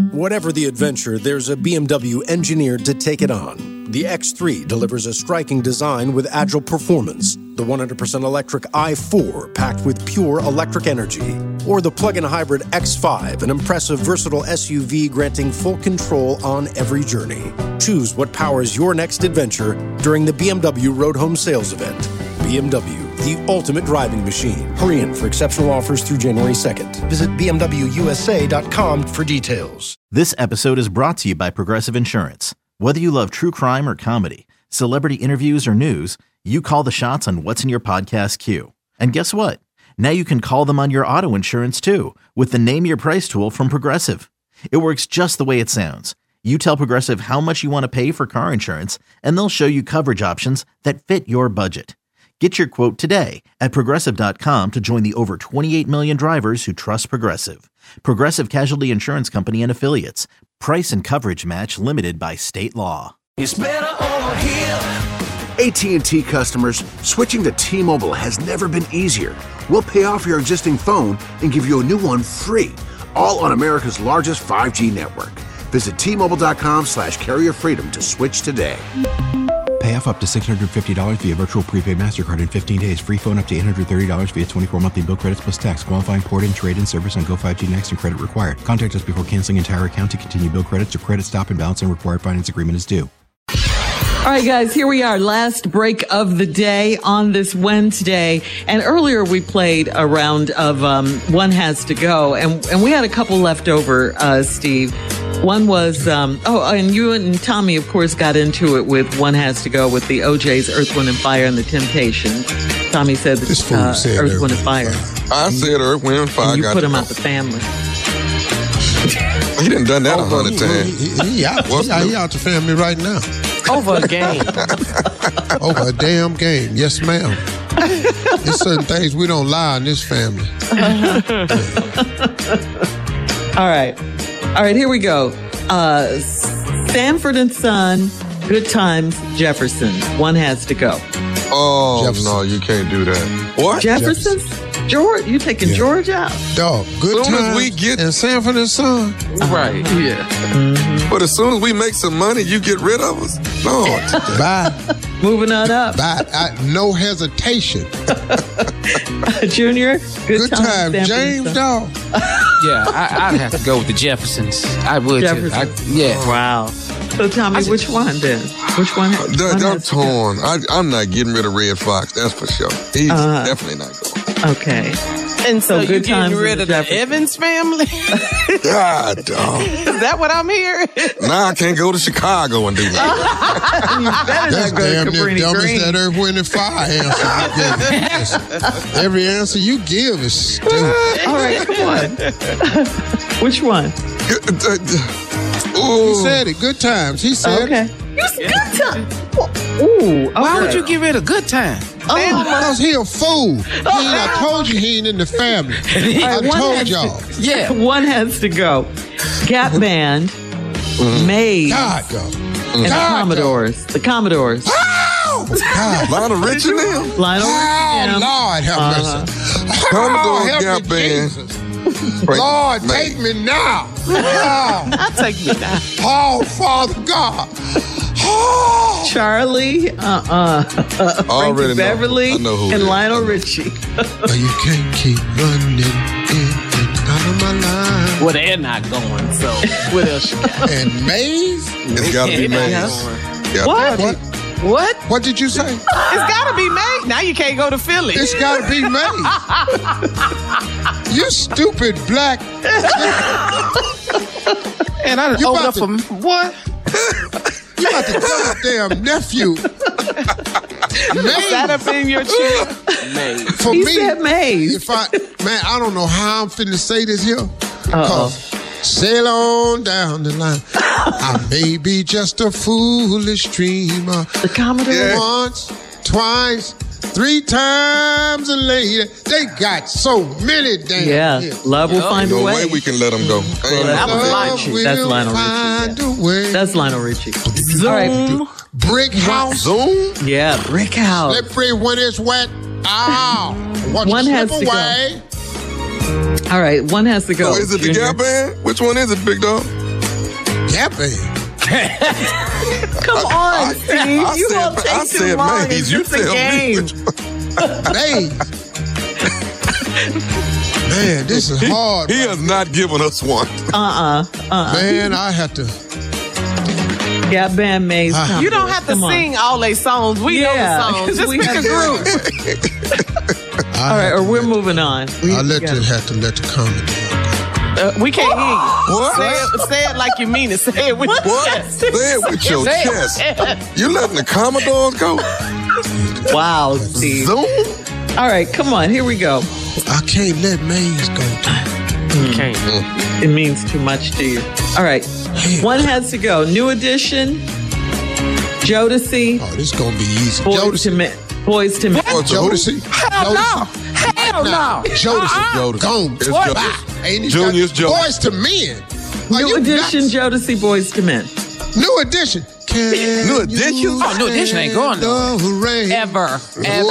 Whatever the adventure, there's a BMW engineered to take it on. The X3 delivers a striking design with agile performance. The 100% electric i4 packed with pure electric energy. Or the plug-in hybrid X5, an impressive, versatile SUV granting full control on every journey. Choose what powers your next adventure during the BMW Road Home Sales Event. BMW, the ultimate driving machine. Hurry in for exceptional offers through January 2nd. Visit BMWUSA.com for details. This episode is brought to you by Progressive Insurance. Whether you love true crime or comedy, celebrity interviews or news, you call the shots on what's in your podcast queue. And guess what? Now you can call them on your auto insurance too with the Name Your Price tool from Progressive. It works just the way it sounds. You tell Progressive how much you want to pay for car insurance, and they'll show you coverage options that fit your budget. Get your quote today at Progressive.com to join the over 28 million drivers who trust Progressive. Progressive Casualty Insurance Company and Affiliates. Price and coverage match limited by state law. It's better over here. AT&T customers, switching to T-Mobile has never been easier. We'll pay off your existing phone and give you a new one free, all on America's largest 5G network. Visit T-Mobile.com/carrierfreedom to switch today. Pay off up to $650 via virtual prepaid MasterCard in 15 days. Free phone up to $830 via 24 monthly bill credits plus tax. Qualifying port-in, trade-in service on Go 5G Next and credit required. Contact us before canceling entire account to continue bill credits or credit stop and balance and required finance agreement is due. All right, guys, here we are. Last break of the day on this Wednesday. And earlier we played a round of One Has to Go. And we had a couple left over, Steve. One was, and you and Tommy, of course, got into it with One Has to Go with the OJ's Earth, Wind, and Fire and the Temptations. Tommy said that Earth, Wind, and Fire. I said Earth, Wind, and Fire. And you put him out the family. He done done that 100 times. He out the family right now. Over a game. Over a damn game. Yes, ma'am. There's certain things we don't lie in this family. All right, here we go. Sanford and Son, Good Times, Jefferson. One Has to Go. Oh, Jefferson. No, you can't do that. What? Jefferson? George? You taking George out? Dog, Good Soon as Times we get- and Sanford and Son. Right, yeah. Mm-hmm. But as soon as we make some money, you get rid of us? Lord. Bye. Moving on up. Bye. No hesitation. Junior, Good Times. Sanford James, and Son. dog. Yeah, I'd have to go with the Jeffersons. I would. Jefferson. Yeah. Wow. So, Tommy, which one then? Which one? I'm torn. I'm not getting rid of Red Fox, that's for sure. He's definitely not going. Okay. And so Good you're Times getting rid of the Jefferson. Evans family? God, dog. Is that what I'm hearing? Now I can't go to Chicago and do that. You better That's not go damn to near Cabrini dumb as Green. that Earth, Wind, and Fire answer you give. Every answer you give is stupid. All right, come on. Which one? He said it. Good Times. He said Okay. it. Good time. Ooh. Why okay. would you get rid of Good Time? Because he a fool. I told you he ain't in the family. I told y'all. Yeah. One Has to Go. Gap Band, Maze, God, go. and the Commodores. The Commodores. Oh, God. Lionel Richie now? Lionel Richie. Oh, Lord have mercy. Commodore help Gap me, Band. Jesus. Lord, take me now. Oh, I'll take you now. oh, Father God. Oh. Charlie, Already know. Beverly, I know who it and is. Lionel Richie. But you can't keep running in and out of my life. Well, they're not going, so what else you got? And Maze? It's got to be They're Maze. not going. What? What? What did you say? It's got to be May. Now you can't go to Philly. It's got to be Maze. You stupid black. And I You opened about up for what? You about to tell my damn nephew. That up in your chair? May. For He me, said Maze. I don't know how I'm finna say this here. Cause sail on down the line. I may be just a foolish dreamer. The Commodore. Once, twice, 3 times a lady. They got so many damn hits. Love will find a No way way. we can let them go. Well, that was Love Lionel. That's will Lionel find Richie. a way. That's Lionel Richie. Zoom. All right. Brick house. Zoom? Yeah, Brick House. Slippery when it's wet. Ow. Watch One it has slip to go. away. All right, One Has to Go. Oh, is it the Junior. Gap Band? Which one is it, Big Dog? Yeah, babe. Come on, Steve. You won't take too long. It's just a game. Babe. Man, this is hard. He has not given us one. Man, I have to. Yeah, band mates. You don't have to sing all their songs. We know the songs. Just pick a group. All right, or we're moving on. I have to let the comment. We can't hear you. What? Say it like you mean it. Say it with your chest. Say it with your chest. You letting the Commodores go? Wow, Steve. Zoom? All right, come on. Here we go. I can't let Maze go. You can't. It means too much to you. All right. One has to go. New Edition, Jodeci. Oh, this is going to be easy. Boys to Men. Jodeci? Hell no. Hell no. Jodeci. Gone. It's Jodeci. Junior's Jodeci. Boys to Men. New Edition, Jodeci, Boys to Men. New Edition. New Edition? Oh, New Edition ain't going nowhere. Ever.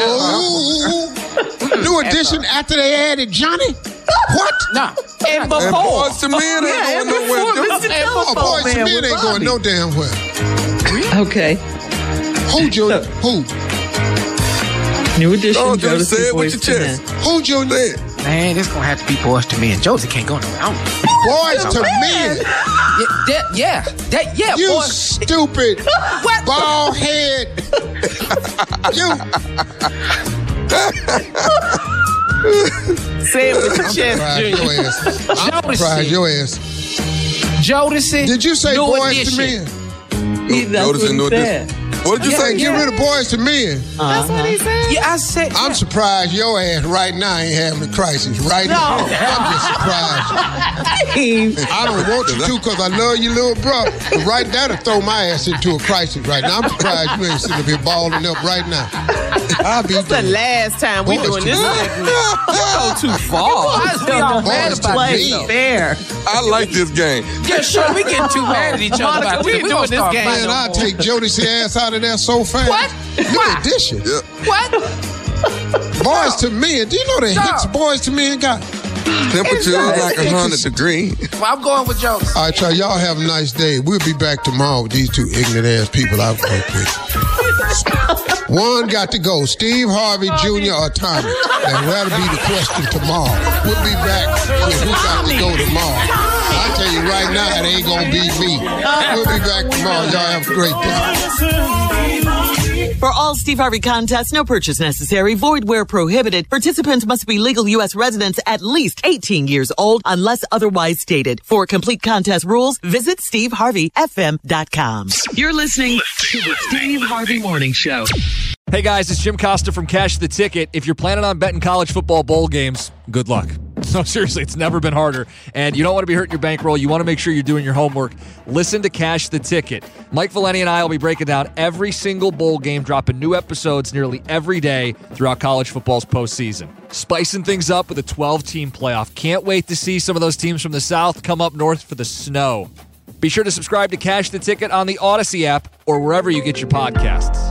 New Edition after they added Johnny? What? Nah. And And before. Boys to Men ain't going nowhere. Oh, Boys to Men ain't going no damn well. Okay. Who? New Edition, Oh, just say Jodeci, it with Boys your to Men. chest. Who Junior? Man, it's going to have to be Boys to Men. Josie can't go nowhere. Boys to Men. Yeah. You boys. stupid bald head. You. Say it with your chest, Junior. I'm surprised your ass. Jodeci. Did you say New Boys Edition. to Men? That's what he said. What did you say? Get rid of Boys to Men. That's what he said. Yeah, I said. I'm surprised your ass right now ain't having a crisis. Right now. I'm just surprised. I don't want you to because I love you, little bro. But right now to throw my ass into a crisis right now. I'm surprised you ain't sitting up here balling up right now. I'll be The last time we Boys doing to this Men. segment. You go too far. We all mad Boys about to this. Men. Fair. I like this game. Yeah, sure. We getting too mad at each other Monica, about we this. ain't doing this game. Man, I'll take Jodeci's ass out of there so fast. What? New Edition. Yeah. What? Boys to Men. Do you know the hits Boys to Men got? Temperature is like 100 degrees. Well, I'm going with Jodeci. All right, y'all. Y'all have a nice day. We'll be back tomorrow with these two ignorant ass people I've worked with. One got to go. Steve Harvey Jr. or Tommy. That'll be the question tomorrow. We'll be back with who got to go tomorrow. I tell you right now, it ain't gonna be me. We'll be back tomorrow. Y'all have a great day. For all Steve Harvey contests, no purchase necessary, void where prohibited. Participants must be legal U.S. residents at least 18 years old unless otherwise stated. For complete contest rules, visit SteveHarveyFM.com. You're listening to the Steve Harvey Morning Show. Hey guys, it's Jim Costa from Cash the Ticket. If you're planning on betting college football bowl games, good luck. No, seriously, it's never been harder. And you don't want to be hurting your bankroll. You want to make sure you're doing your homework. Listen to Cash the Ticket. Mike Valeni and I will be breaking down every single bowl game, dropping new episodes nearly every day throughout college football's postseason. Spicing things up with a 12-team playoff. Can't wait to see some of those teams from the South come up north for the snow. Be sure to subscribe to Cash the Ticket on the Odyssey app or wherever you get your podcasts.